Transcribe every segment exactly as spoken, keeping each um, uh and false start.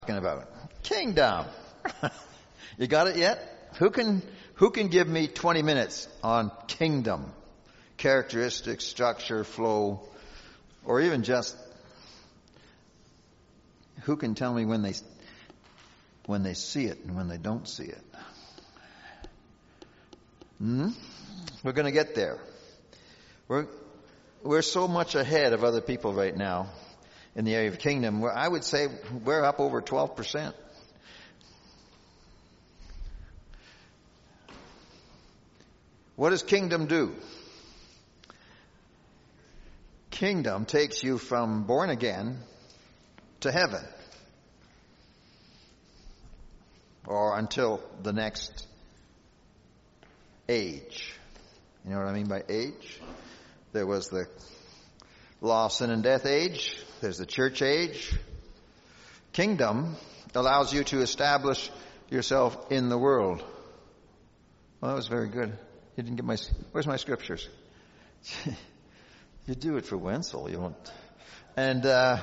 talking about? Kingdom. You got it yet? Who can who can give me twenty minutes on kingdom? Characteristics, structure, flow, or even just who can tell me when they when they see it and when they don't see it? Hmm? We're going to get there. We're we're so much ahead of other people right now in the area of kingdom, where I would say we're up over twelve percent. What does kingdom do? Kingdom takes you from born again to heaven, or until the next age. You know what I mean by age? There was the law, sin, and death age. There's the church age. Kingdom allows you to establish yourself in the world. Well, that was very good. You didn't get my... Where's my scriptures? You do it for Wenzel. You won't... And, uh...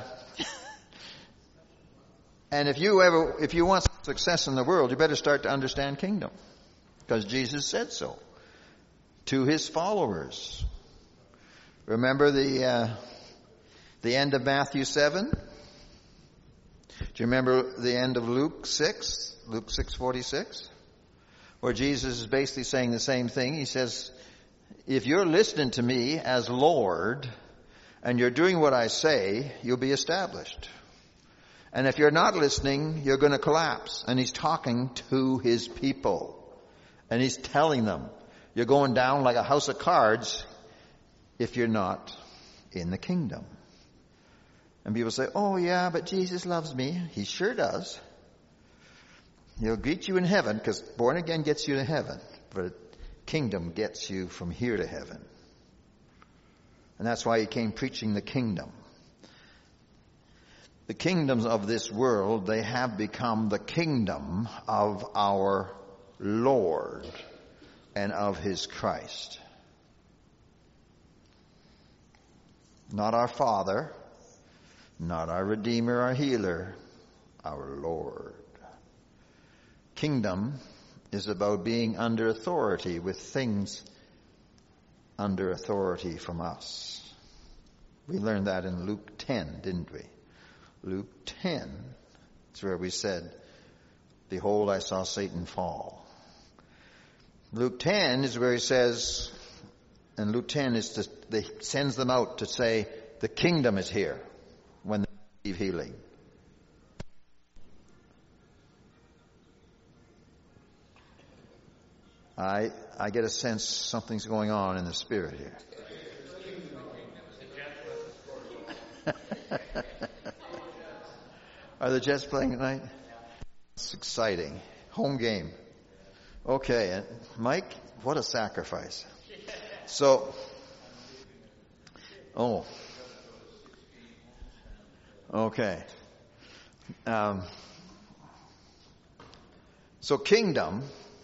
and if you ever... If you want success in the world, you better start to understand kingdom. Because Jesus said so to his followers. Remember the... Uh, The end of Matthew seven? Do you remember the end of Luke six? Luke six forty-six? Where Jesus is basically saying the same thing. He says, if you're listening to me as Lord, and you're doing what I say, you'll be established. And if you're not listening, you're going to collapse. And he's talking to his people. And he's telling them, you're going down like a house of cards if you're not in the kingdom. And people say, oh yeah, but Jesus loves me. He sure does. He'll greet you in heaven, because born again gets you to heaven. But kingdom gets you from here to heaven. And that's why he came preaching the kingdom. The kingdoms of this world, they have become the kingdom of our Lord and of his Christ. Not our Father, not our Redeemer, our Healer, our Lord. Kingdom is about being under authority with things under authority from us. We learned that in Luke ten, didn't we? Luke ten is where we said, behold, I saw Satan fall. Luke ten is where he says, and Luke ten is to, they sends them out to say, the kingdom is here. When they receive healing. I I get a sense something's going on in the spirit here. Are the Jets playing tonight? It's exciting. Home game. Okay, and Mike, what a sacrifice. So, oh. Okay. Um, so kingdom,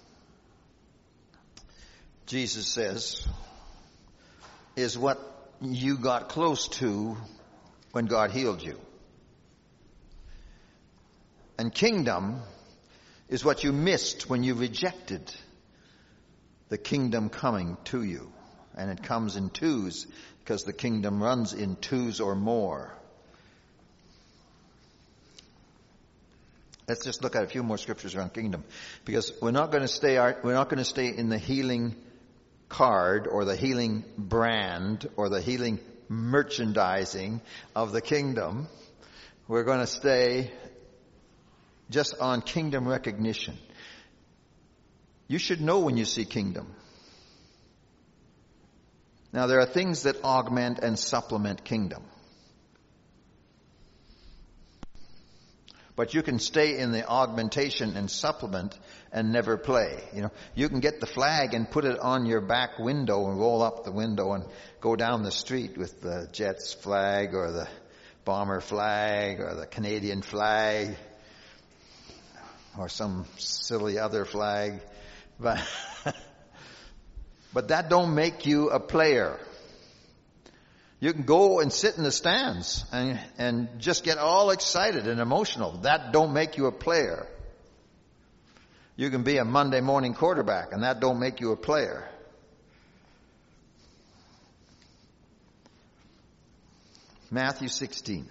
Jesus says, is what you got close to when God healed you. And kingdom is what you missed when you rejected the kingdom coming to you. And it comes in twos, because the kingdom runs in twos or more. Let's just look at a few more scriptures around kingdom, because we're not going to stay we're not going to stay in the healing card or the healing brand or the healing merchandising of the kingdom. We're going to stay just on kingdom recognition. You should know when you see kingdom. Now, there are things that augment and supplement kingdom. But you can stay in the augmentation and supplement and never play. You know, you can get the flag and put it on your back window and roll up the window and go down the street with the Jets flag or the Bomber flag or the Canadian flag or some silly other flag. But, but that don't make you a player. You can go and sit in the stands and, and just get all excited and emotional. That don't make you a player. You can be a Monday morning quarterback, and that don't make you a player. Matthew sixteen.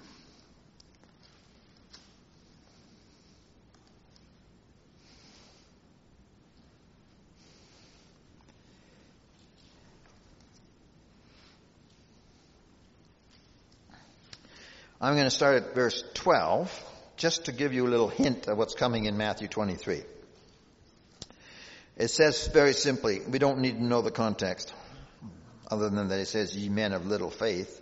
I'm going to start at verse twelve, just to give you a little hint of what's coming in Matthew twenty-three. It says very simply, we don't need to know the context, other than that it says, ye men of little faith,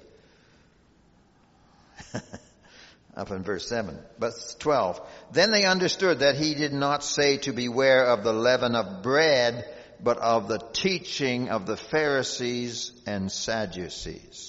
up in verse seven. But twelve, then they understood that he did not say to beware of the leaven of bread, but of the teaching of the Pharisees and Sadducees.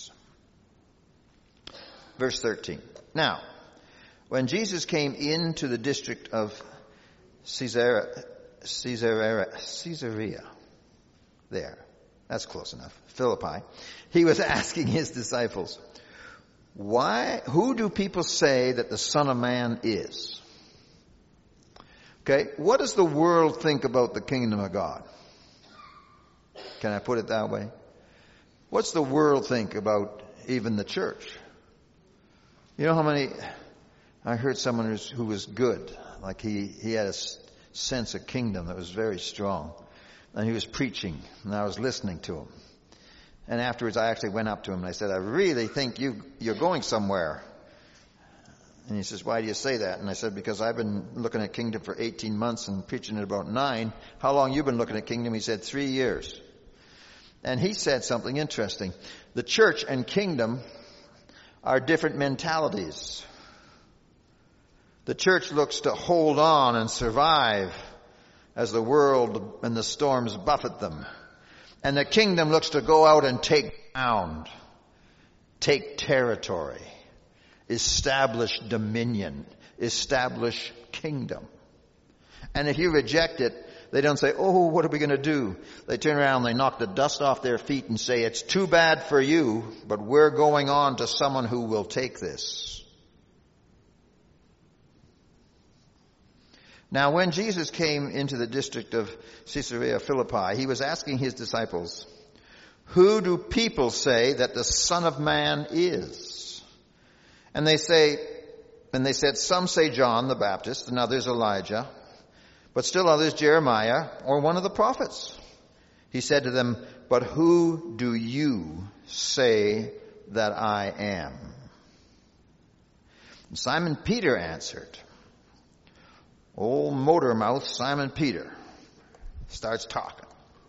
Verse thirteen. Now, when Jesus came into the district of Caesarea, Caesarea, Caesarea, there, that's close enough, Philippi, he was asking his disciples, why, who do people say that the Son of Man is? Okay, what does the world think about the kingdom of God? Can I put it that way? What's the world think about even the church? You know how many, I heard someone who's, who was good, like he, he had a sense of kingdom that was very strong. And he was preaching, and I was listening to him. And afterwards I actually went up to him and I said, I really think you, you're going somewhere. And he says, why do you say that? And I said, because I've been looking at kingdom for eighteen months and preaching it about nine. How long you been looking at kingdom? He said, three years. And he said something interesting. The church and kingdom are different mentalities. The church looks to hold on and survive as the world and the storms buffet them. And the kingdom looks to go out and take ground, take territory, establish dominion, establish kingdom. And if you reject it, they don't say, oh, what are we going to do? They turn around, they knock the dust off their feet and say, it's too bad for you, but we're going on to someone who will take this. Now, when Jesus came into the district of Caesarea Philippi, he was asking his disciples, who do people say that the Son of Man is? And they say, and they said, some say John the Baptist, and others Elijah, but still others Jeremiah or one of the prophets. He said to them, but who do you say that I am? And Simon Peter answered. Old motor mouth Simon Peter starts talking.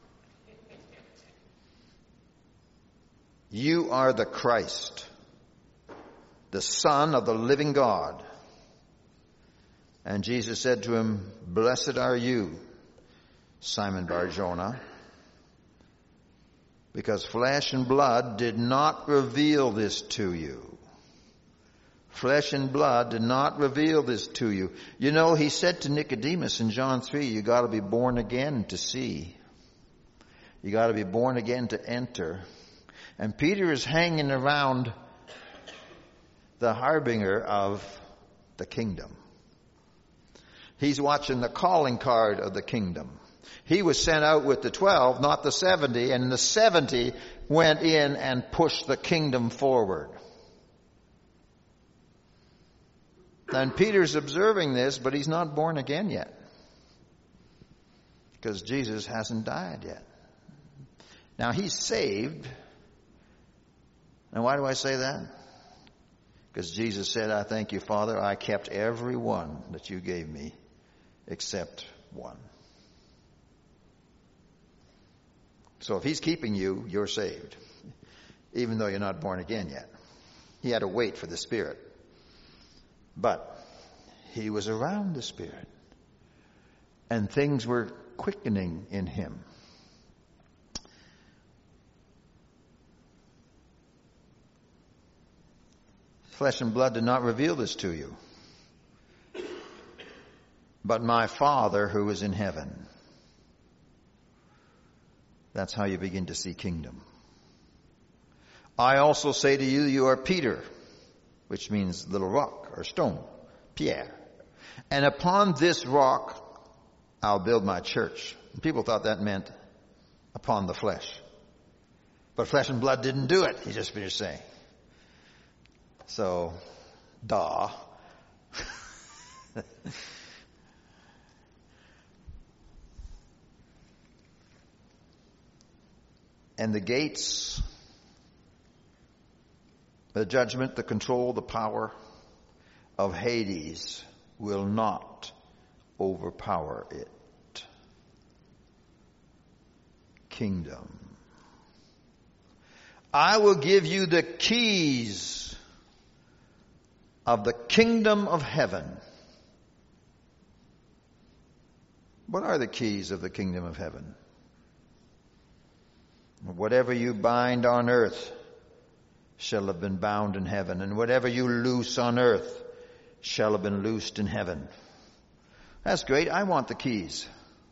You are the Christ, the Son of the living God. And Jesus said to him, blessed are you, Simon Bar-Jonah, because flesh and blood did not reveal this to you. Flesh and blood did not reveal this to you. You know, he said to Nicodemus in John three, you got to be born again to see. You got to be born again to enter. And Peter is hanging around the harbinger of the kingdom. He's watching the calling card of the kingdom. He was sent out with the twelve, not the seventy, and the seventy went in and pushed the kingdom forward. And Peter's observing this, but he's not born again yet. Because Jesus hasn't died yet. Now he's saved. And why do I say that? Because Jesus said, I thank you, Father, I kept every one that you gave me, except one. So if he's keeping you, you're saved, even though you're not born again yet. He had to wait for the Spirit. But he was around the Spirit, and things were quickening in him. Flesh and blood did not reveal this to you, but my Father who is in heaven. That's how you begin to see kingdom. I also say to you, you are Peter, which means little rock or stone, Pierre. And upon this rock I'll build my church. And people thought that meant upon the flesh. But flesh and blood didn't do it, he just finished saying. So, duh. And the gates, the judgment, the control, the power of Hades will not overpower it. Kingdom. I will give you the keys of the kingdom of heaven. What are the keys of the kingdom of heaven? Whatever you bind on earth shall have been bound in heaven, and whatever you loose on earth shall have been loosed in heaven. That's great. I want the keys.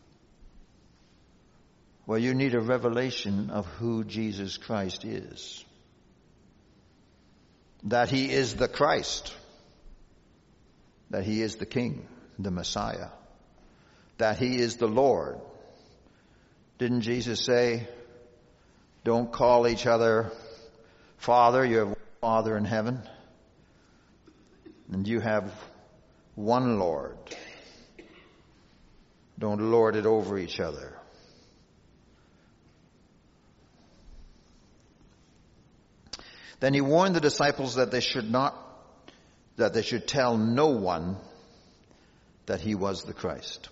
Well, you need a revelation of who Jesus Christ is. That he is the Christ. That he is the King, the Messiah. That he is the Lord. Didn't Jesus say, don't call each other Father, you have one Father in heaven, and you have one Lord. Don't lord it over each other. Then he warned the disciples that they should not, that they should tell no one that he was the Christ.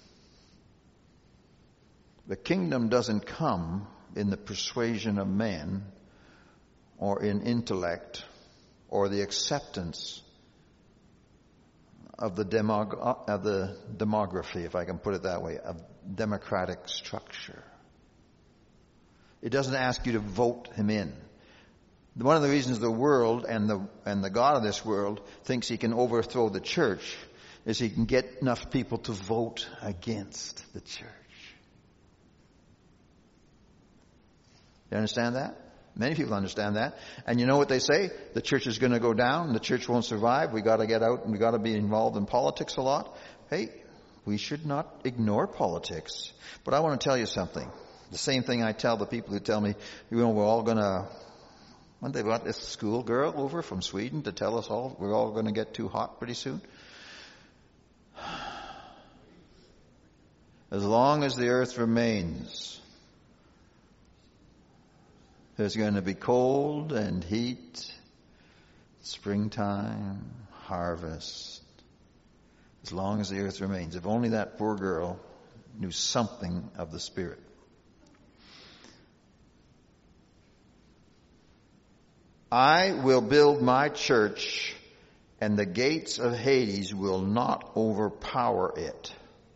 The kingdom doesn't come in the persuasion of man or in intellect or the acceptance of the, demog- of the demography, if I can put it that way, of democratic structure. It doesn't ask you to vote him in. One of the reasons the world and the and the God of this world thinks he can overthrow the church is he can get enough people to vote against the church. You understand that? Many people understand that. And you know what they say? The church is going to go down. The church won't survive. We got to get out and we got to be involved in politics a lot. Hey, we should not ignore politics. But I want to tell you something. The same thing I tell the people who tell me, you know, we're all going to, when they got this schoolgirl over from Sweden to tell us all we're all going to get too hot pretty soon. As long as the earth remains, there's going to be cold and heat, springtime, harvest, as long as the earth remains. If only that poor girl knew something of the Spirit. I will build my church, and the gates of Hades will not overpower it.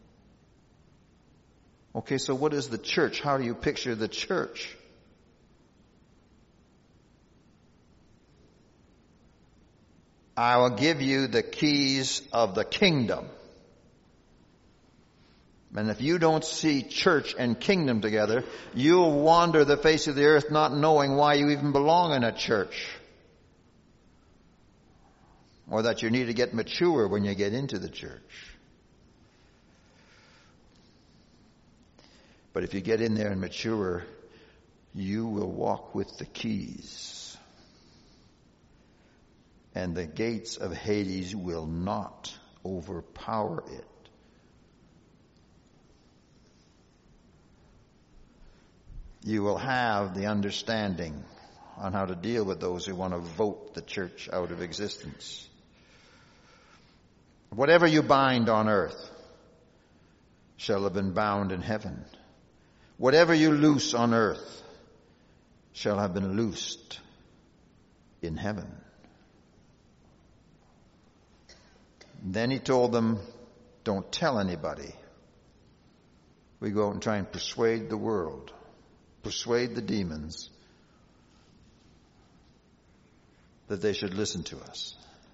Okay, so what is the church? How do you picture the church? I will give you the keys of the kingdom. And if you don't see church and kingdom together, you'll wander the face of the earth not knowing why you even belong in a church. Or that you need to get mature when you get into the church. But if you get in there and mature, you will walk with the keys. And the gates of Hades will not overpower it. You will have the understanding on how to deal with those who want to vote the church out of existence. Whatever you bind on earth shall have been bound in heaven. Whatever you loose on earth shall have been loosed in heaven. Then he told them, don't tell anybody. We go out and try and persuade the world, persuade the demons that they should listen to us.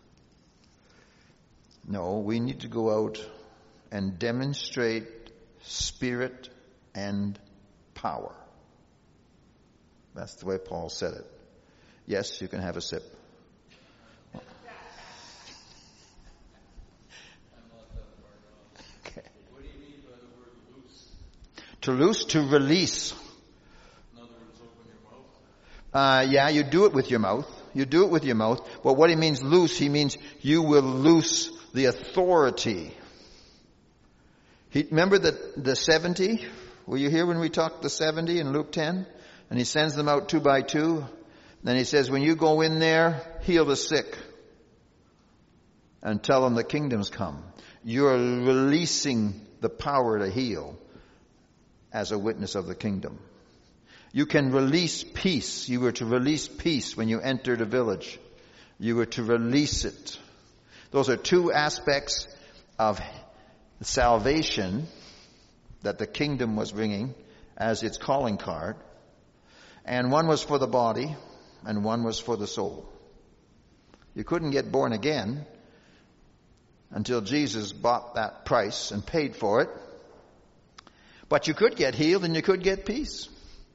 No, we need to go out and demonstrate spirit and power. That's the way Paul said it. Yes, you can have a sip. Okay. What do you mean by the word loose? To loose, to release. In other words, open your mouth? Uh, yeah, you do it with your mouth. You do it with your mouth. But what he means loose, he means you will loose the authority. He, remember the, the seventy? Were you here when we talked the seventy in Luke ten? And he sends them out two by two. Then he says, when you go in there, heal the sick. And tell them the kingdom's come. You're releasing the power to heal as a witness of the kingdom. You can release peace. You were to release peace when you entered a village. You were to release it. Those are two aspects of salvation that the kingdom was bringing as its calling card. And one was for the body and one was for the soul. You couldn't get born again until Jesus bought that price and paid for it. But you could get healed and you could get peace.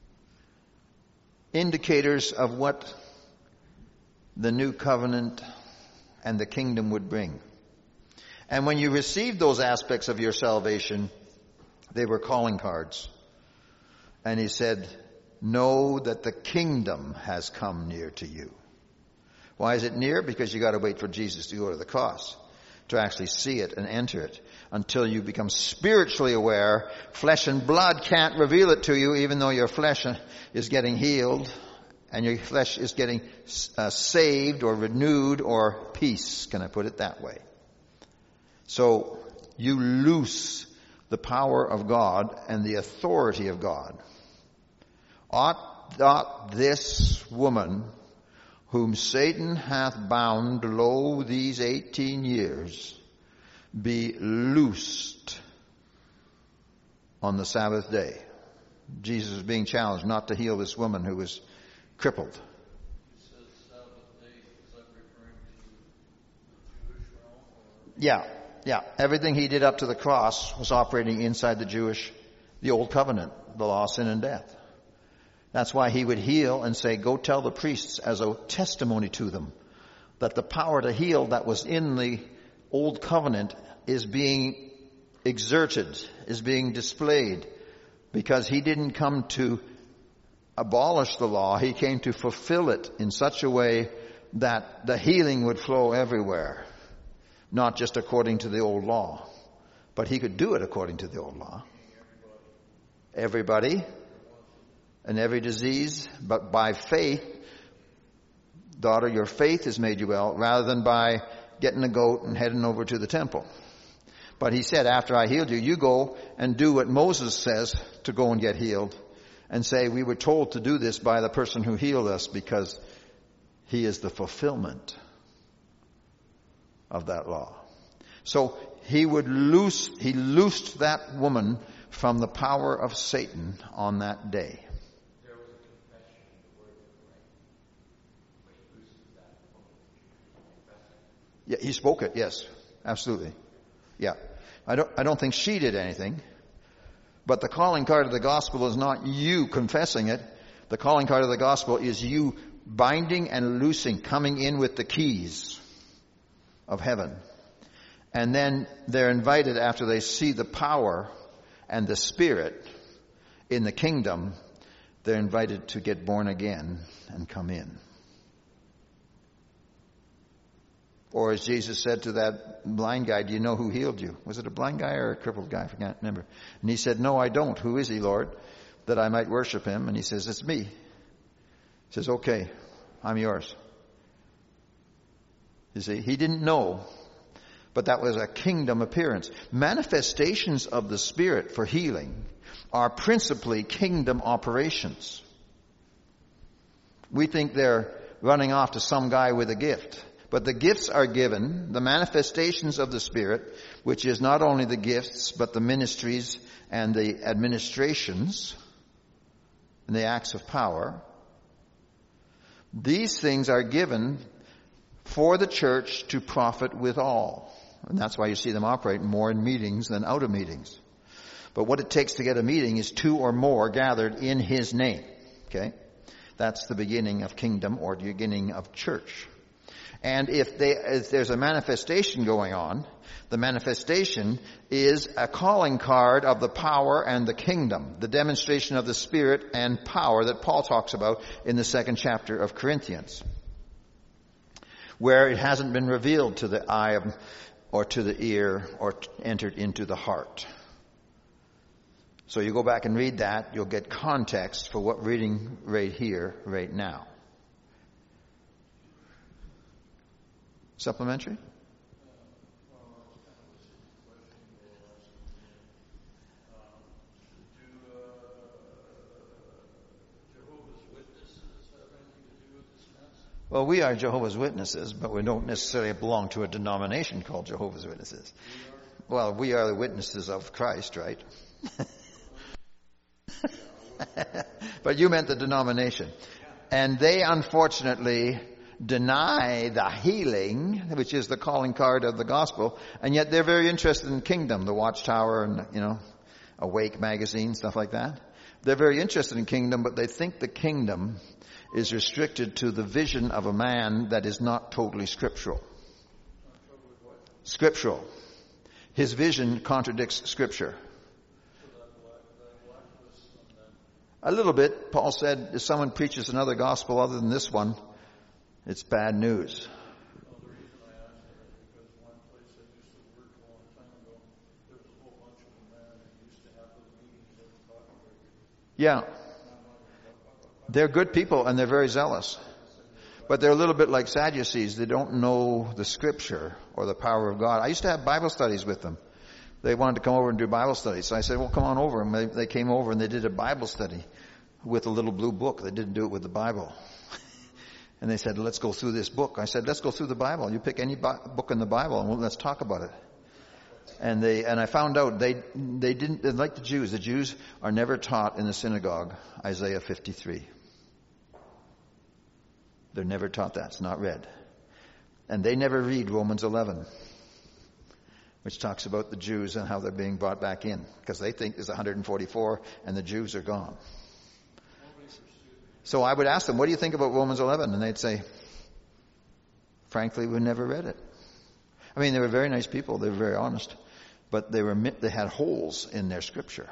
Indicators of what the new covenant and the kingdom would bring. And when you received those aspects of your salvation, they were calling cards. And he said, know that the kingdom has come near to you. Why is it near? Because you got to wait for Jesus to go to the cross to actually see it and enter it. Until you become spiritually aware, flesh and blood can't reveal it to you, even though your flesh is getting healed and your flesh is getting uh, saved or renewed or peace. Can I put it that way? So you loose the power of God and the authority of God. Ought not this woman whom Satan hath bound, lo, these eighteen years, be loosed on the Sabbath day? Jesus is being challenged not to heal this woman who was crippled. It says Sabbath day. Is that referring to the Jewish realm? Or? Yeah, yeah. Everything he did up to the cross was operating inside the Jewish, the old covenant, the law, sin, and death. That's why he would heal and say, go tell the priests as a testimony to them that the power to heal that was in the old covenant is being exerted, is being displayed, because he didn't come to abolish the law. He came to fulfill it in such a way that the healing would flow everywhere, not just according to the old law, but he could do it according to the old law. Everybody. And every disease, but by faith, daughter, your faith has made you well, rather than by getting a goat and heading over to the temple. But he said, after I healed you, you go and do what Moses says to go and get healed, and say, we were told to do this by the person who healed us, because he is the fulfillment of that law. So he would loose, he loosed that woman from the power of Satan on that day. Yeah, he spoke it, yes. Absolutely. Yeah. I don't, I don't think she did anything. But the calling card of the gospel is not you confessing it. The calling card of the gospel is you binding and loosing, coming in with the keys of heaven. And then they're invited, after they see the power and the Spirit in the kingdom, they're invited to get born again and come in. Or as Jesus said to that blind guy, do you know who healed you? Was it a blind guy or a crippled guy? I can't remember. And he said, no, I don't. Who is he, Lord? That I might worship him. And he says, it's me. He says, okay, I'm yours. You see, he didn't know. But that was a kingdom appearance. Manifestations of the Spirit for healing are principally kingdom operations. We think they're running off to some guy with a gift. But the gifts are given, the manifestations of the Spirit, which is not only the gifts, but the ministries and the administrations and the acts of power. These things are given for the church to profit withal. And that's why you see them operate more in meetings than out of meetings. But what it takes to get a meeting is two or more gathered in His name. Okay? That's the beginning of kingdom or the beginning of church. And if, they, if there's a manifestation going on, the manifestation is a calling card of the power and the kingdom, the demonstration of the Spirit and power that Paul talks about in the second chapter of Corinthians, where it hasn't been revealed to the eye of, or to the ear or entered into the heart. So you go back and read that, you'll get context for what we're reading right here, right now. Supplementary? Well, we are Jehovah's Witnesses, but we don't necessarily belong to a denomination called Jehovah's Witnesses. Well, we are the witnesses of Christ, right? But you meant the denomination. And they unfortunately deny the healing, which is the calling card of the gospel, and yet they're very interested in kingdom, the Watchtower and, you know, Awake magazine, stuff like that. They're very interested in kingdom, but they think the kingdom is restricted to the vision of a man that is not totally scriptural. Scriptural. His vision contradicts Scripture. A little bit. Paul said, if someone preaches another gospel other than this one, it's bad news. Well, the reason I asked that is because one place I used to work a long time ago, there was a whole bunch of them there, and they used to have those meetings that were talking about it. Yeah. They're good people, and they're very zealous. But they're a little bit like Sadducees. They don't know the Scripture or the power of God. I used to have Bible studies with them. They wanted to come over and do Bible studies. So I said, well, come on over. And they, they came over and they did a Bible study with a little blue book. They didn't do it with the Bible. And they said, let's go through this book. I said, let's go through the Bible. You pick any book in the Bible and let's talk about it. And they, and I found out they, they didn't, they're like the Jews. The Jews are never taught in the synagogue Isaiah fifty-three. They're never taught that. It's not read. And they never read Romans eleven, which talks about the Jews and how they're being brought back in, because they think there's one hundred forty-four and the Jews are gone. So I would ask them, what do you think about Romans eleven? And they'd say, frankly, we never read it. I mean, they were very nice people. They were very honest. But they were they had holes in their Scripture.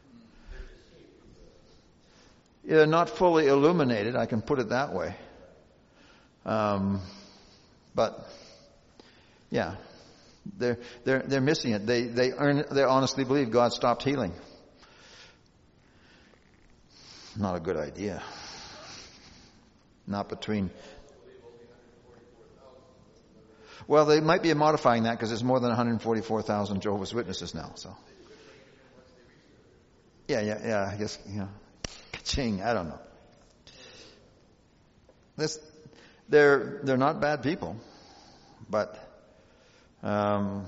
They're not fully illuminated, I can put it that way. Um, but, yeah, they're they're they're missing it. They they earn, they honestly believe God stopped healing. Not a good idea. Not between. Well, they might be modifying that because there's more than one hundred forty-four thousand Jehovah's Witnesses now. So. Yeah, yeah, yeah. I guess you know, ka-ching. I don't know. This, they're they're not bad people, but. Um,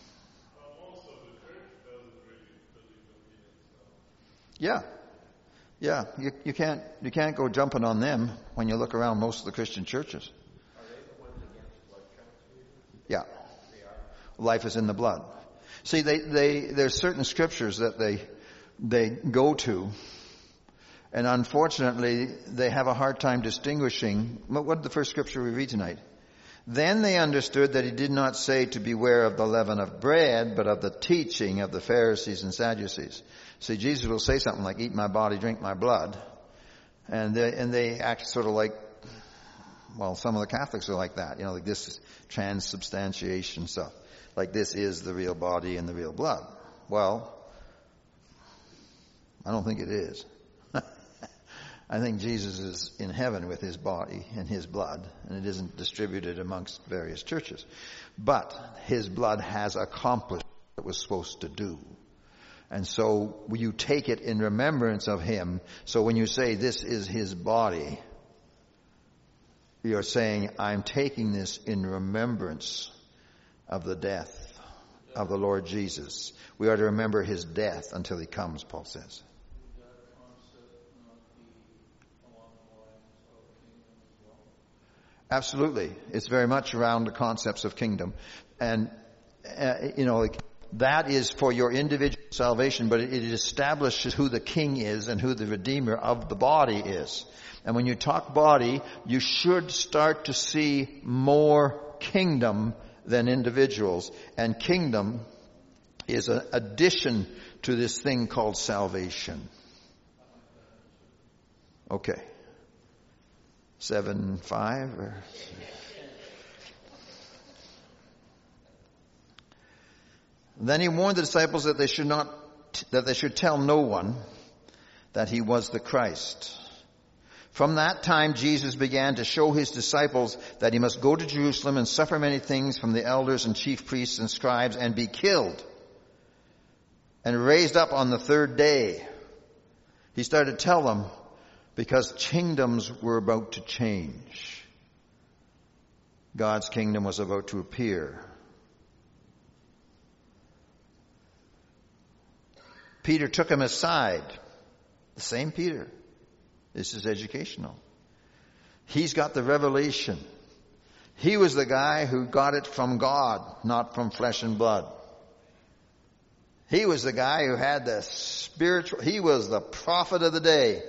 yeah. Yeah, you, you can't you can't go jumping on them when you look around most of the Christian churches. Are they the ones against blood transfusion? Yeah. They are. Life is in the blood. See, they, they there's certain scriptures that they they go to, and unfortunately they have a hard time distinguishing. What did the first scripture we read tonight? Then they understood that he did not say to beware of the leaven of bread, but of the teaching of the Pharisees and Sadducees. See, Jesus will say something like, eat my body, drink my blood. And they, and they act sort of like, well, some of the Catholics are like that. You know, like this is transubstantiation stuff. Like this is the real body and the real blood. Well, I don't think it is. I think Jesus is in heaven with his body and his blood, and it isn't distributed amongst various churches. But his blood has accomplished what it was supposed to do. And so you take it in remembrance of him. So when you say this is his body, you're saying, I'm taking this in remembrance of the death of the Lord Jesus. We are to remember his death until he comes, Paul says. Absolutely. It's very much around the concepts of kingdom. And, uh, you know, like, that is for your individual salvation, but it establishes who the king is and who the redeemer of the body is. And when you talk body, you should start to see more kingdom than individuals. And kingdom is an addition to this thing called salvation. Okay. Seven, five, or... Then he warned the disciples that they should not, that they should tell no one that he was the Christ. From that time, Jesus began to show his disciples that he must go to Jerusalem and suffer many things from the elders and chief priests and scribes and be killed and raised up on the third day. He started to tell them because kingdoms were about to change. God's kingdom was about to appear. Peter took him aside. The same Peter. This is educational. He's got the revelation. He was the guy who got it from God, not from flesh and blood. He was the guy who had the spiritual, he was the prophet of the day.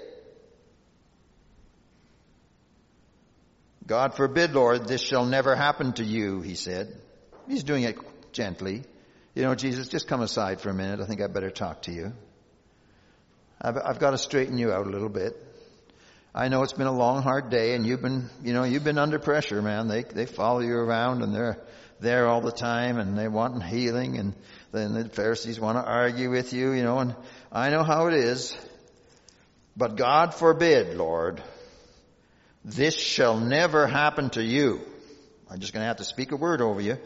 God forbid, Lord, this shall never happen to you, he said. He's doing it gently. You know, Jesus, just come aside for a minute. I think I better talk to you. I've, I've got to straighten you out a little bit. I know it's been a long, hard day, and you've been, you know, you've been under pressure, man. They they follow you around, and they're there all the time, and they want healing, and then the Pharisees want to argue with you, you know, and I know how it is. But God forbid, Lord, this shall never happen to you. I'm just going to have to speak a word over you.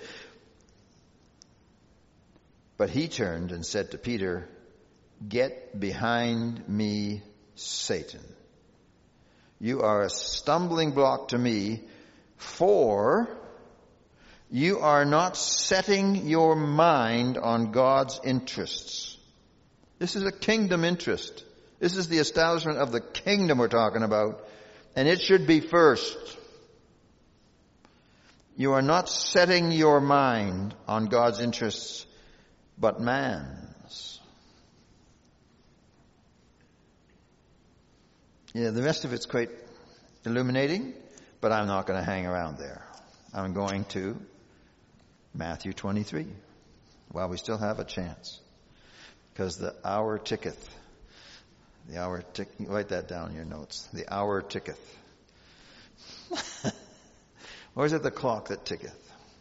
But he turned and said to Peter, "Get behind me, Satan. You are a stumbling block to me, for you are not setting your mind on God's interests." This is a kingdom interest. This is the establishment of the kingdom we're talking about. And it should be first. You are not setting your mind on God's interests, but man's. Yeah, the rest of it's quite illuminating, but I'm not going to hang around there. I'm going to Matthew twenty-three, while we still have a chance. Because the hour ticketh. The hour tick. Write that down in your notes. The hour ticketh. Or is it the clock that ticketh?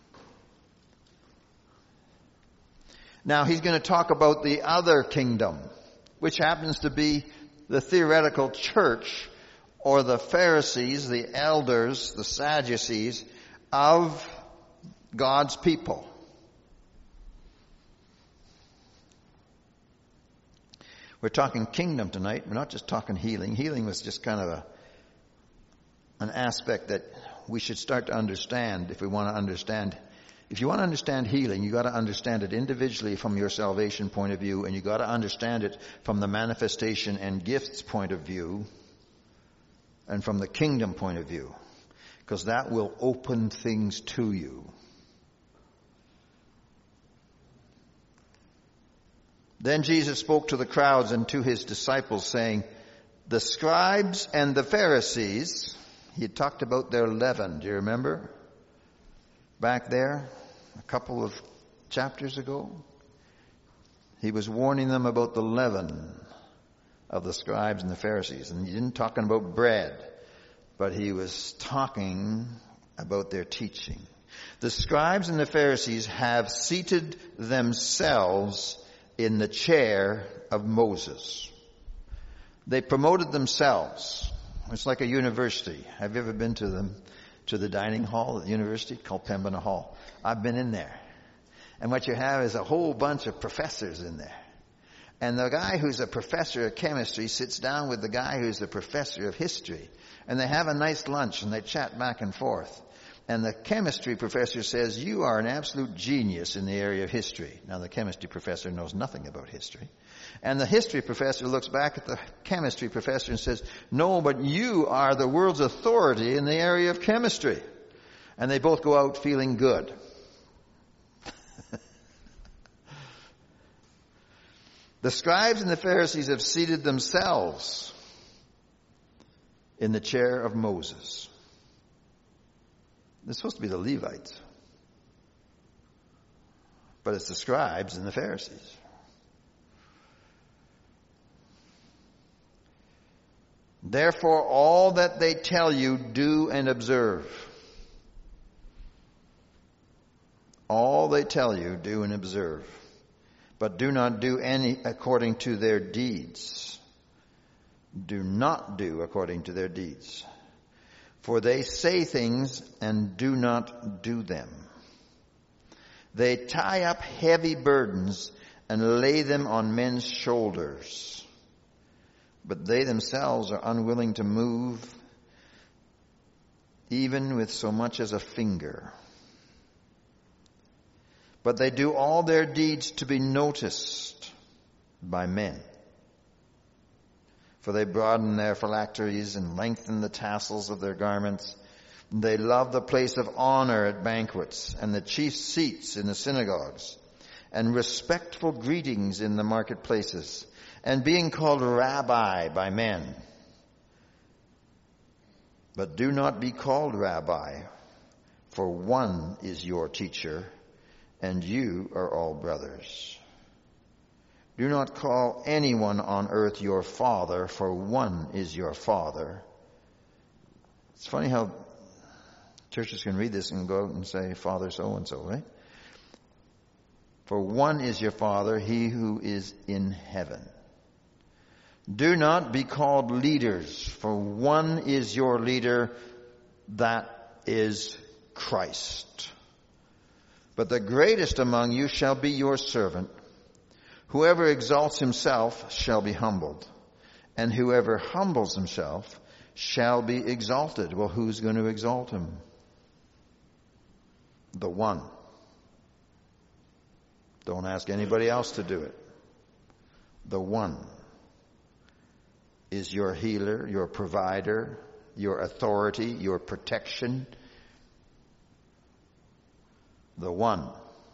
Now he's going to talk about the other kingdom, which happens to be the theoretical church, or the Pharisees, the elders, the Sadducees of God's people. We're talking kingdom tonight. We're not just talking healing. Healing was just kind of a an aspect that we should start to understand if we want to understand. If you want to understand healing, you got to understand it individually from your salvation point of view, and you got to understand it from the manifestation and gifts point of view, and from the kingdom point of view, because that will open things to you. Then Jesus spoke to the crowds and to his disciples, saying, "The scribes and the Pharisees," he had talked about their leaven. Do you remember? Back there, a couple of chapters ago, he was warning them about the leaven of the scribes and the Pharisees. And he didn't talking about bread, but he was talking about their teaching. The scribes and the Pharisees have seated themselves in the chair of Moses. They promoted themselves. It's like a university. Have you ever been to them? To the dining hall at the university called Pembina Hall? I've been in there. And what you have is a whole bunch of professors in there. And the guy who's a professor of chemistry sits down with the guy who's a professor of history. And they have a nice lunch and they chat back and forth. And the chemistry professor says, "You are an absolute genius in the area of history." Now the chemistry professor knows nothing about history. And the history professor looks back at the chemistry professor and says, "No, but you are the world's authority in the area of chemistry." And they both go out feeling good. The scribes and the Pharisees have seated themselves in the chair of Moses. They're supposed to be the Levites. But it's the scribes and the Pharisees. Therefore, all that they tell you, do and observe. All they tell you, do and observe. But do not do any according to their deeds. Do not do according to their deeds. For they say things and do not do them. They tie up heavy burdens and lay them on men's shoulders. But they themselves are unwilling to move even with so much as a finger. But they do all their deeds to be noticed by men. For they broaden their phylacteries and lengthen the tassels of their garments. They love the place of honor at banquets and the chief seats in the synagogues and respectful greetings in the marketplaces and being called rabbi by men. But do not be called rabbi, for one is your teacher, and you are all brothers. Do not call anyone on earth your father, for one is your Father. It's funny how churches can read this and go out and say, Father so-and-so, right? For one is your Father, he who is in heaven. Do not be called leaders, for one is your leader, that is Christ. But the greatest among you shall be your servant. Whoever exalts himself shall be humbled, and whoever humbles himself shall be exalted. Well, who's going to exalt him? The one. Don't ask anybody else to do it. The one is your healer, your provider, your authority, your protection. The one.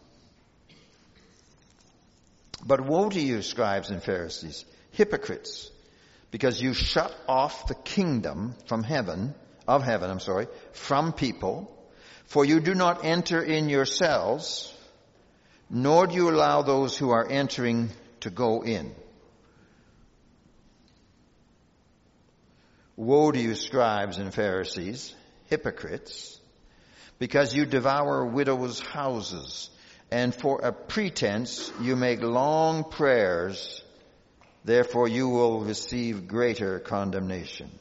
But woe to you, scribes and Pharisees, hypocrites, because you shut off the kingdom from heaven, of heaven, I'm sorry, from people, for you do not enter in yourselves, nor do you allow those who are entering to go in. Woe to you, scribes and Pharisees, hypocrites, because you devour widows' houses, and for a pretense you make long prayers, therefore you will receive greater condemnation.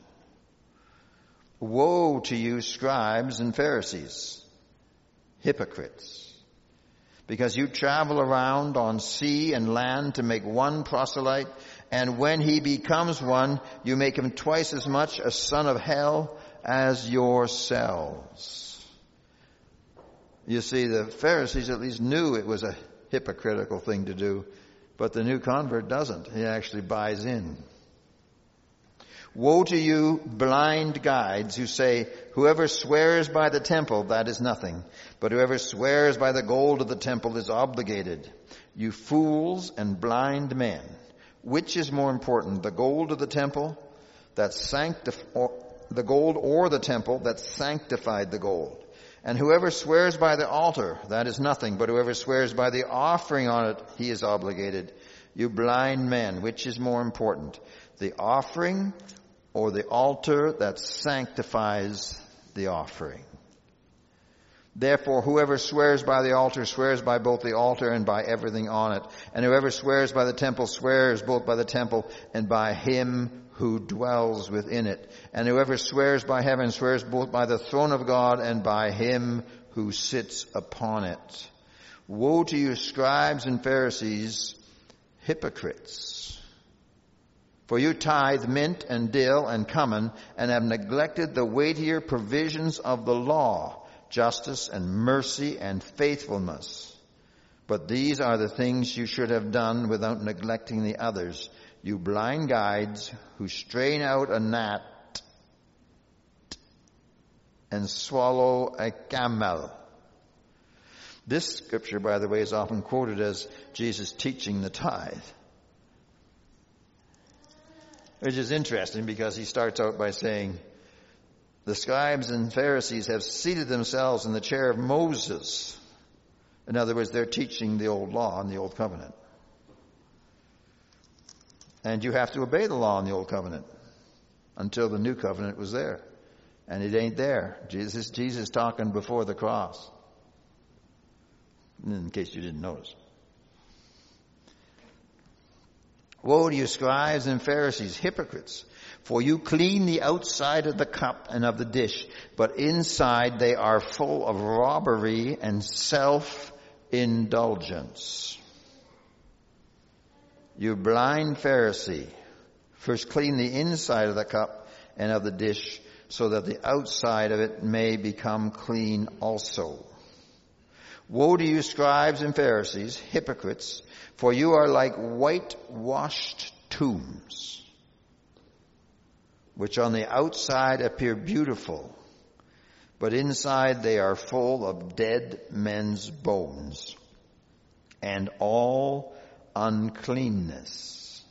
Woe to you, scribes and Pharisees, hypocrites, because you travel around on sea and land to make one proselyte, and when he becomes one, you make him twice as much a son of hell as yourselves. You see, the Pharisees at least knew it was a hypocritical thing to do, but the new convert doesn't. He actually buys in. Woe to you, blind guides, who say, whoever swears by the temple, that is nothing, but whoever swears by the gold of the temple is obligated. You fools and blind men, which is more important, the gold of the temple that sanctif- or the gold or the temple that sanctified the gold? And whoever swears by the altar, that is nothing, but whoever swears by the offering on it, he is obligated. You blind men, which is more important, the offering or the altar that sanctifies the offering? Therefore, whoever swears by the altar swears by both the altar and by everything on it. And whoever swears by the temple swears both by the temple and by him who dwells within it. And whoever swears by heaven swears both by the throne of God and by him who sits upon it. Woe to you, scribes and Pharisees, hypocrites! For you tithe mint and dill and cumin, and have neglected the weightier provisions of the law, justice and mercy and faithfulness. But these are the things you should have done without neglecting the others. You blind guides who strain out a gnat and swallow a camel. This scripture, by the way, is often quoted as Jesus teaching the tithe. Which is interesting because he starts out by saying, the scribes and Pharisees have seated themselves in the chair of Moses. In other words, they're teaching the old law and the old covenant. And you have to obey the law in the old covenant until the new covenant was there. And it ain't there. Jesus, Jesus talking before the cross. In case you didn't notice. Woe to you, scribes and Pharisees, hypocrites! For you clean the outside of the cup and of the dish, but inside they are full of robbery and self-indulgence. You blind Pharisee, first clean the inside of the cup and of the dish, so that the outside of it may become clean also. Woe to you, scribes and Pharisees, hypocrites! For you are like whitewashed tombs, which on the outside appear beautiful, but inside they are full of dead men's bones and all uncleanness.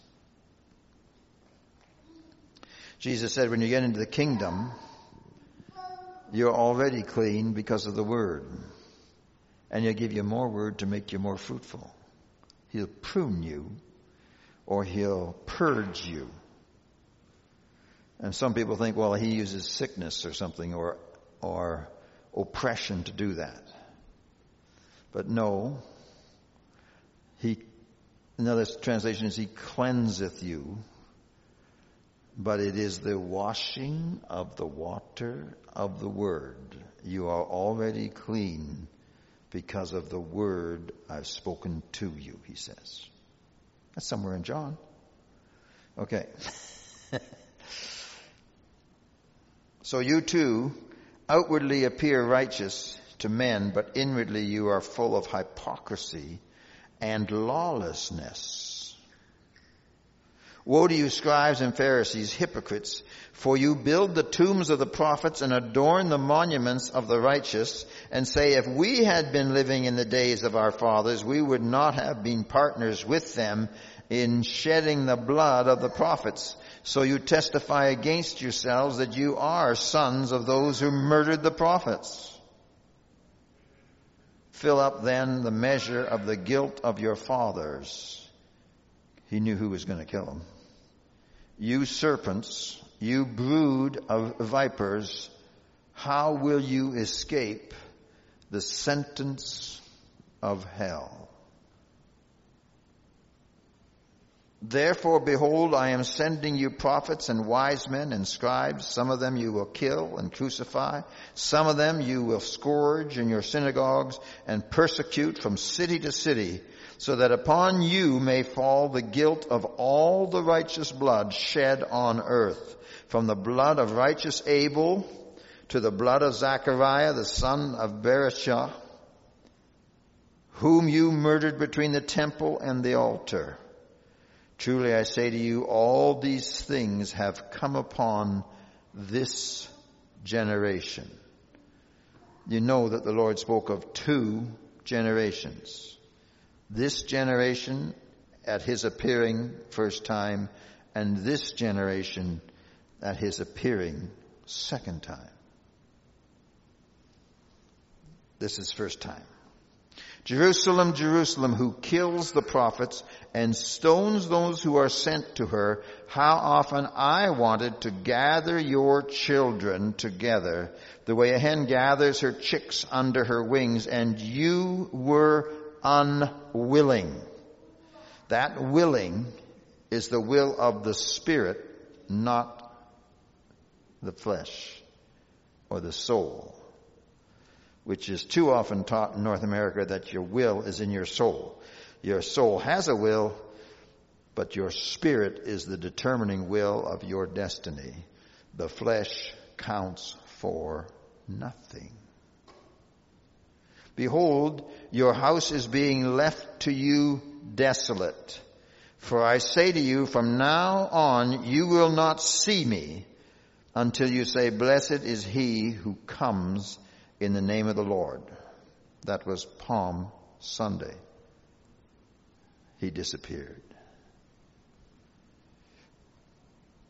Jesus said, when you get into the kingdom, you're already clean because of the word. And he'll give you more word to make you more fruitful. He'll prune you, or he'll purge you. And some people think, well, he uses sickness or something, or or oppression to do that. But no. He, another translation is, he cleanseth you. But it is the washing of the water of the word. You are already clean because of the word I've spoken to you, he says. That's somewhere in John. Okay. So you too outwardly appear righteous to men, but inwardly you are full of hypocrisy and lawlessness. Woe to you, scribes and Pharisees, hypocrites! For you build the tombs of the prophets and adorn the monuments of the righteous, and say, if we had been living in the days of our fathers, we would not have been partners with them in shedding the blood of the prophets. So you testify against yourselves that you are sons of those who murdered the prophets. Fill up then the measure of the guilt of your fathers. He knew who was going to kill him. You serpents, you brood of vipers, how will you escape the sentence of hell? Therefore, behold, I am sending you prophets and wise men and scribes. Some of them you will kill and crucify. Some of them you will scourge in your synagogues and persecute from city to city, so that upon you may fall the guilt of all the righteous blood shed on earth, from the blood of righteous Abel to the blood of Zachariah, the son of Berechiah, whom you murdered between the temple and the altar. Truly I say to you, all these things have come upon this generation. You know that the Lord spoke of two generations. This generation at his appearing first time, and this generation at his appearing second time. This is first time. Jerusalem, Jerusalem, who kills the prophets and stones those who are sent to her, how often I wanted to gather your children together, the way a hen gathers her chicks under her wings, and you were unwilling. That willing is the will of the Spirit, not the flesh or the soul, which is too often taught in North America that your will is in your soul. Your soul has a will, but your spirit is the determining will of your destiny. The flesh counts for nothing. Behold, your house is being left to you desolate. For I say to you, from now on you will not see me until you say, blessed is he who comes in the name of the Lord. That was Palm Sunday. He disappeared.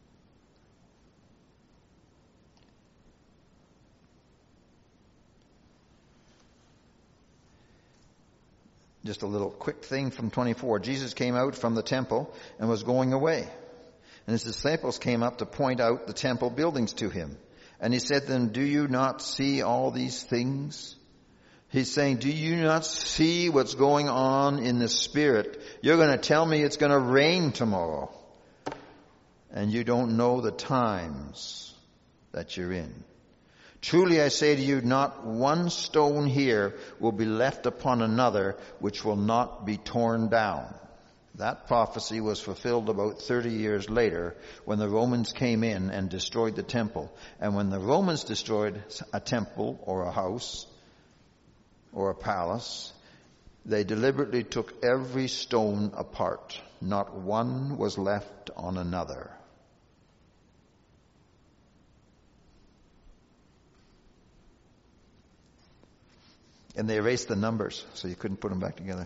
Just a little quick thing from twenty-four. Jesus came out from the temple and was going away. And his disciples came up to point out the temple buildings to him. And he said to them, do you not see all these things? He's saying, do you not see what's going on in the Spirit? You're going to tell me it's going to rain tomorrow. And you don't know the times that you're in. Truly I say to you, not one stone here will be left upon another which will not be torn down. That prophecy was fulfilled about thirty years later when the Romans came in and destroyed the temple. And when the Romans destroyed a temple or a house or a palace, they deliberately took every stone apart. Not one was left on another. And they erased the numbers, so you couldn't put them back together.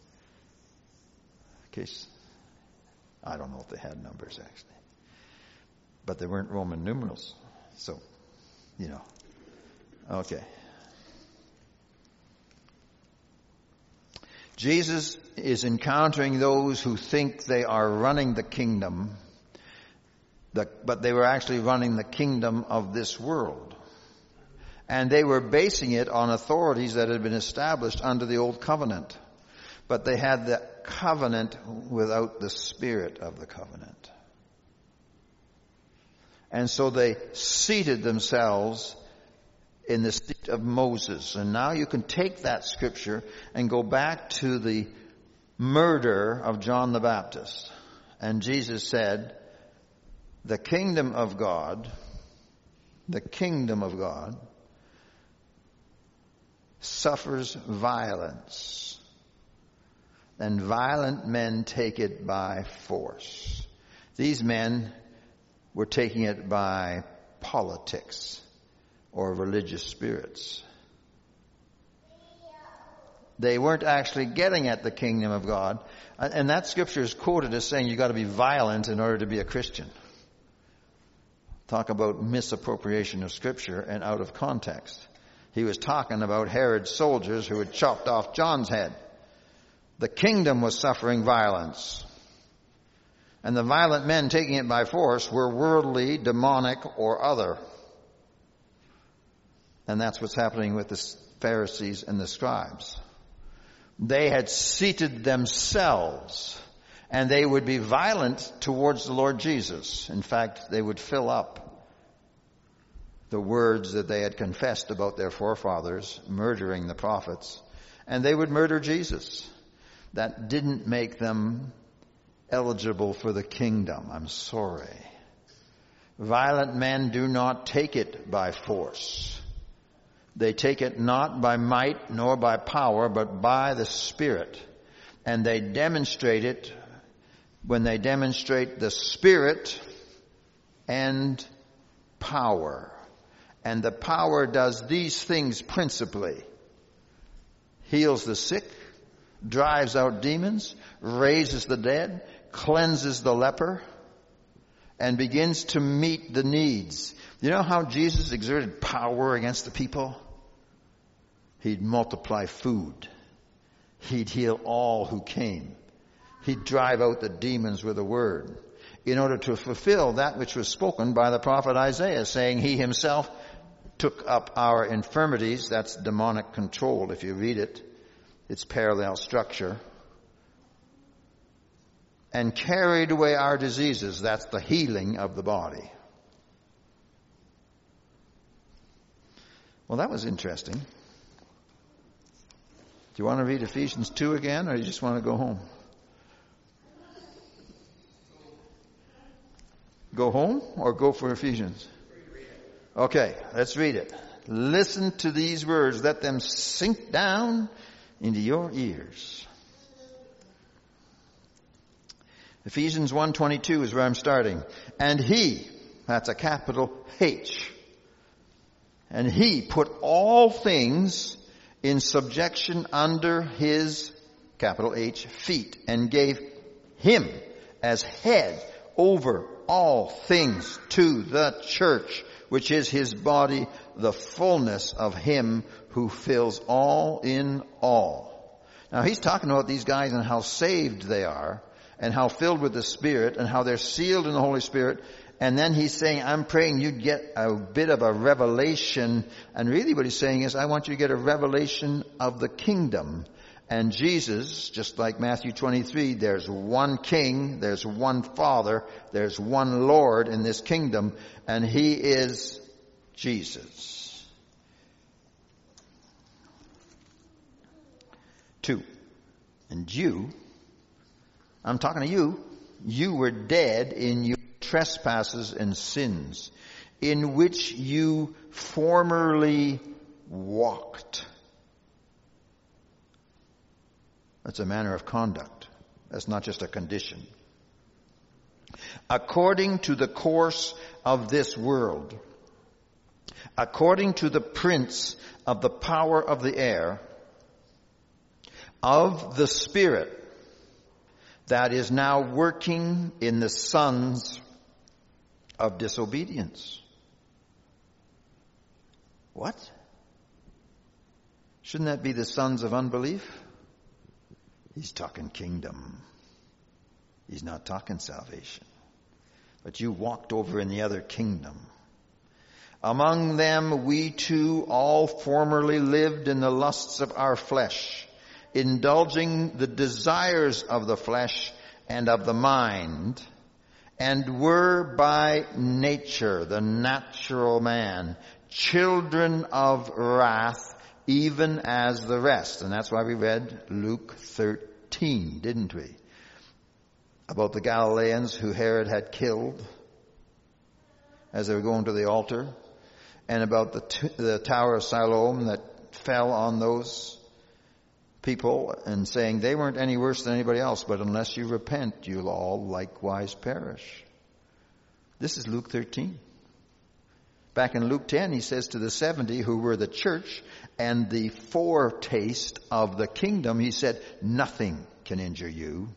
In case, I don't know if they had numbers actually. But they weren't Roman numerals. So, you know. Okay. Jesus is encountering those who think they are running the kingdom, but they were actually running the kingdom of this world. And they were basing it on authorities that had been established under the old covenant. But they had the covenant without the spirit of the covenant. And so they seated themselves in the seat of Moses. And now you can take that scripture and go back to the murder of John the Baptist. And Jesus said, the kingdom of God, the kingdom of God, suffers violence, and violent men take it by force. These men were taking it by politics or religious spirits. They weren't actually getting at the kingdom of God. And that scripture is quoted as saying you've got to be violent in order to be a Christian. Talk about misappropriation of scripture and out of context. He was talking about Herod's soldiers who had chopped off John's head. The kingdom was suffering violence. And the violent men taking it by force were worldly, demonic, or other. And that's what's happening with the Pharisees and the scribes. They had seated themselves, and they would be violent towards the Lord Jesus. In fact, they would fill up the words that they had confessed about their forefathers, murdering the prophets, and they would murder Jesus. That didn't make them eligible for the kingdom. I'm sorry. Violent men do not take it by force. They take it not by might nor by power, but by the Spirit. And they demonstrate it when they demonstrate the Spirit and power. And the power does these things principally. Heals the sick, drives out demons, raises the dead, cleanses the leper, and begins to meet the needs. You know how Jesus exerted power against the people? He'd multiply food. He'd heal all who came. He'd drive out the demons with a word in order to fulfill that which was spoken by the prophet Isaiah, saying he himself took up our infirmities. That's demonic control. If you read it, it's parallel structure. And carried away our diseases. That's the healing of the body. Well, that was interesting. Do you want to read Ephesians two again, or you just want to go home? Go home or go for Ephesians? Okay, let's read it. Listen to these words. Let them sink down into your ears. Ephesians one twenty-two is where I'm starting. And he, that's a capital H, and he put all things in subjection under his, capital H, feet, and gave him as head over all things to the church, which is his body, the fullness of him who fills all in all. Now he's talking about these guys and how saved they are, and how filled with the Spirit, and how they're sealed in the Holy Spirit. And then he's saying, I'm praying you get a bit of a revelation. And really what he's saying is, I want you to get a revelation of the kingdom. And Jesus, just like Matthew twenty-three, there's one king, there's one Father, there's one Lord in this kingdom, and he is Jesus. Two. And you, I'm talking to you, you were dead in your trespasses and sins, in which you formerly walked. That's a manner of conduct. That's not just a condition. According to the course of this world, according to the prince of the power of the air, of the Spirit that is now working in the sons of disobedience. What? Shouldn't that be the sons of unbelief? He's talking kingdom. He's not talking salvation. But you walked over in the other kingdom. Among them we too all formerly lived in the lusts of our flesh, indulging the desires of the flesh and of the mind, and were by nature, the natural man, children of wrath, even as the rest. And that's why we read Luke thirteen, didn't we? About the Galileans who Herod had killed as they were going to the altar, and about the, t- the Tower of Siloam that fell on those people, and saying they weren't any worse than anybody else, but unless you repent, you'll all likewise perish. This is Luke thirteen. Back in Luke ten, he says to the seventy who were the church and the foretaste of the kingdom, he said, nothing can injure you.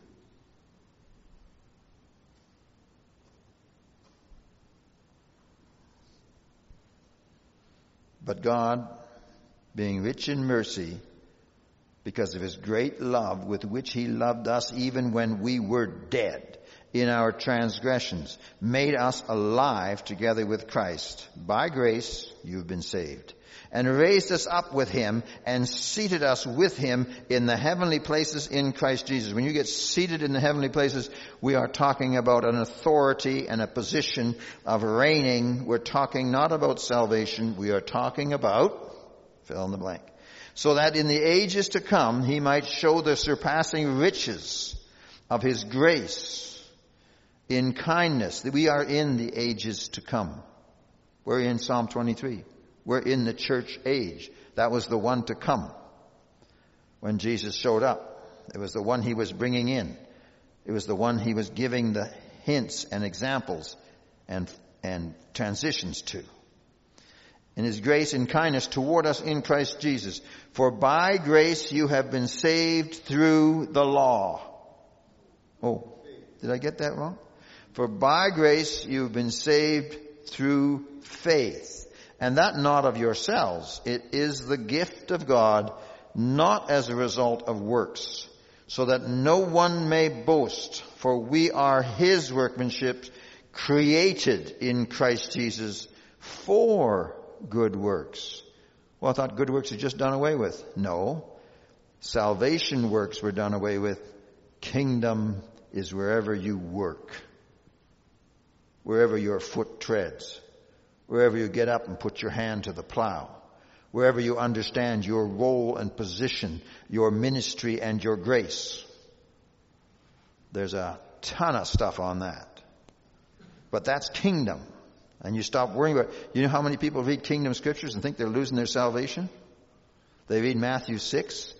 But God, being rich in mercy, because of his great love with which he loved us even when we were dead in our transgressions, made us alive together with Christ. By grace you've been saved, and raised us up with him and seated us with him in the heavenly places in Christ Jesus. When you get seated in the heavenly places, we are talking about an authority and a position of reigning. We're talking not about salvation. We are talking about, fill in the blank, so that in the ages to come he might show the surpassing riches of his grace in kindness. That we are in the ages to come. We're in Psalm twenty-three. We're in the church age. That was the one to come. When Jesus showed up, it was the one he was bringing in. It was the one he was giving the hints and examples and, and transitions to. In his grace and kindness toward us in Christ Jesus. For by grace you have been saved through the law. Oh, did I get that wrong? For by grace you've been saved through faith. And that not of yourselves. It is the gift of God, not as a result of works, so that no one may boast. For we are his workmanship, created in Christ Jesus for good works. Well, I thought good works are just done away with. No. Salvation works were done away with. Kingdom is wherever you work. Wherever your foot treads. Wherever you get up and put your hand to the plow. Wherever you understand your role and position, your ministry and your grace. There's a ton of stuff on that. But that's kingdom. And you stop worrying about it. You know how many people read kingdom scriptures and think they're losing their salvation? They read Matthew six.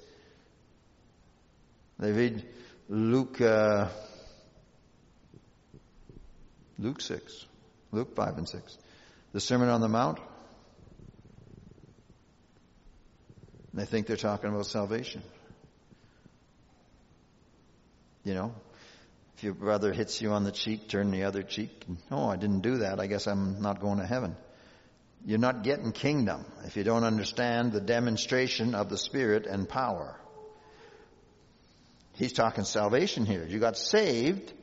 They read Luke, uh, Luke six. Luke five and six. The Sermon on the Mount. They think they're talking about salvation. You know, if your brother hits you on the cheek, turn the other cheek. No, I didn't do that. I guess I'm not going to heaven. You're not getting kingdom if you don't understand the demonstration of the Spirit and power. He's talking salvation here. You got saved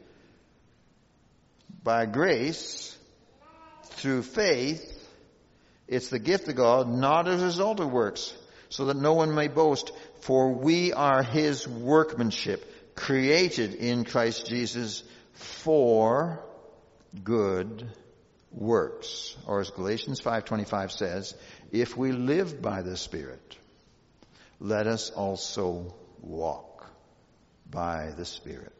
by grace through faith. It's the gift of God, not as a result of works, so that no one may boast. For we are his workmanship, created in Christ Jesus for good works. Or as Galatians five twenty-five says, if we live by the Spirit, let us also walk by the Spirit.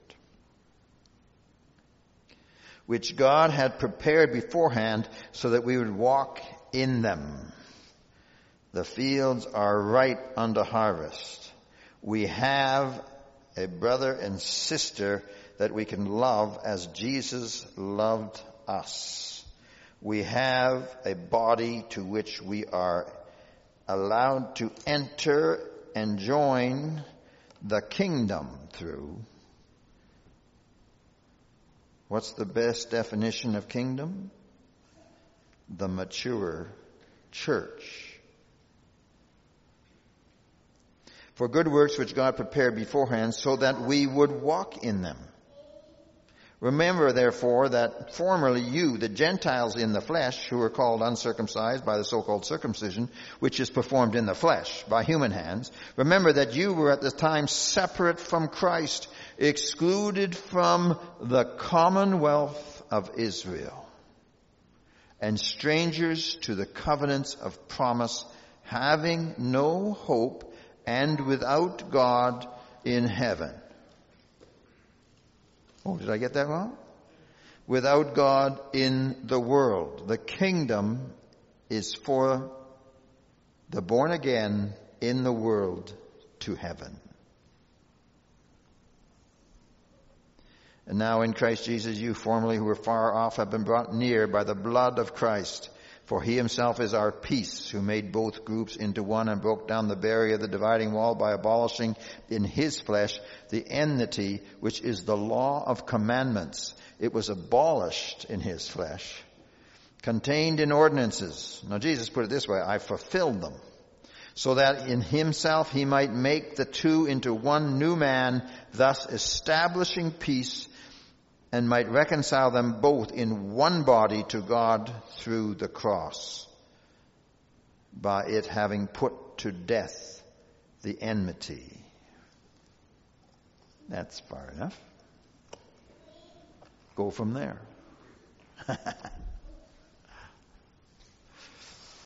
Which God had prepared beforehand so that we would walk in them. The fields are ripe unto harvest. We have a brother and sister that we can love as Jesus loved us. We have a body to which we are allowed to enter and join the kingdom through. What's the best definition of kingdom? The mature church. For good works which God prepared beforehand so that we would walk in them. Remember, therefore, that formerly you, the Gentiles in the flesh, who were called uncircumcised by the so-called circumcision, which is performed in the flesh by human hands, remember that you were at the time separate from Christ, excluded from the commonwealth of Israel, and strangers to the covenants of promise, having no hope and without God in heaven. Oh, did I get that wrong? Without God in the world. The kingdom is for the born again in the world to heaven. And now in Christ Jesus, you formerly who were far off have been brought near by the blood of Christ. For he himself is our peace, who made both groups into one and broke down the barrier of the dividing wall by abolishing in his flesh the enmity, which is the law of commandments. It was abolished in his flesh, contained in ordinances. Now Jesus put it this way, I fulfilled them, so that in himself he might make the two into one new man, thus establishing peace, and might reconcile them both in one body to God through the cross, by it having put to death the enmity. That's far enough. Go from there.